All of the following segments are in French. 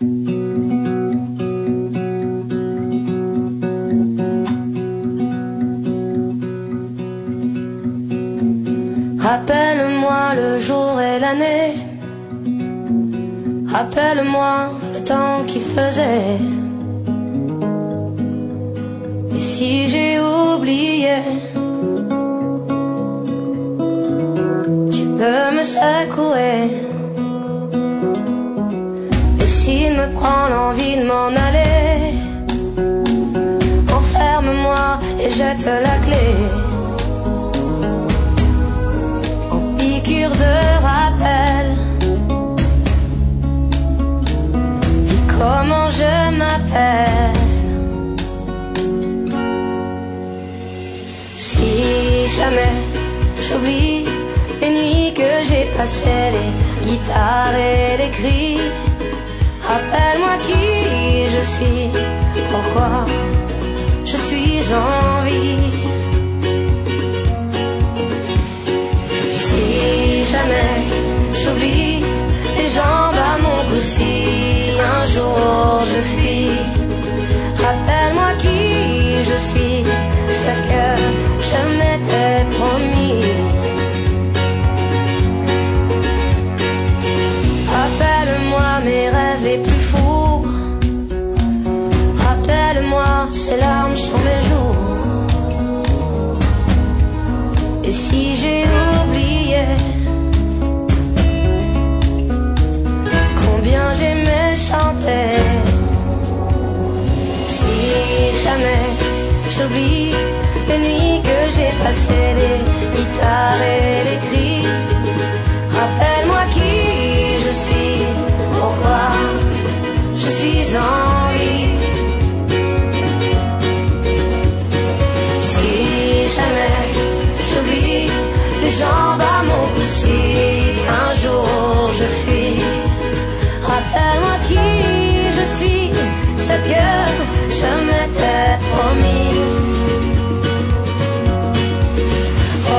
Rappelle-moi le jour et l'année, rappelle-moi le temps qu'il faisait. Et si j'ai oublié, tu peux me secouer. Et s'il me prend l'envie de m'en aller, enferme-moi et jette la clé. De rappel, dis comment je m'appelle. Si jamais j'oublie les nuits que j'ai passées, les guitares et les cris, rappelle-moi qui je suis, pourquoi je suis en vie. Jamais j'oublie les jambes à mon cou si un jour je fuis. Rappelle-moi qui je suis, ce que je m'étais promis. Rappelle-moi mes rêves les plus fous, rappelle-moi ces larmes sur mes joues. Et si j'ai oublié combien j'aimais chanter, si jamais j'oublie les nuits que j'ai passées, les guitares et les cris, rappelle-moi qui je suis, pourquoi je suis en vie. Si jamais j'oublie les jambes à mon cou si un jour je fuis, rappelle-moi qui je suis, ce que je m'étais promis. Oh,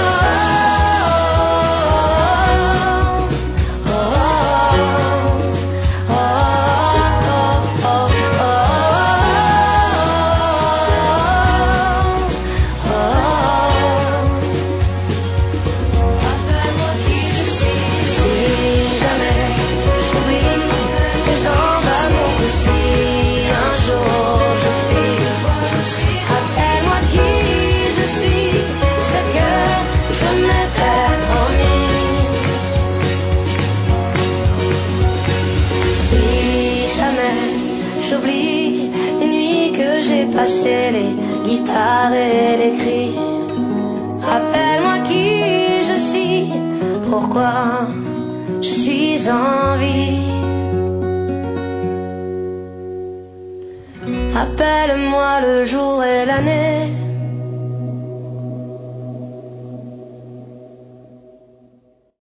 oh, oh, oh, oh, rappelle-moi qui je suis, si jamais j'oublie les jambes à mon cou si un jour je fuis. Rappelle-moi qui je suis, ce que je m'étais promis. Si jamais j'oublie les nuits que j'ai passées, les guitares et les cris, rappelle-moi qui je suis, pourquoi je suis en vie. Rappelle-moi le jour et l'année,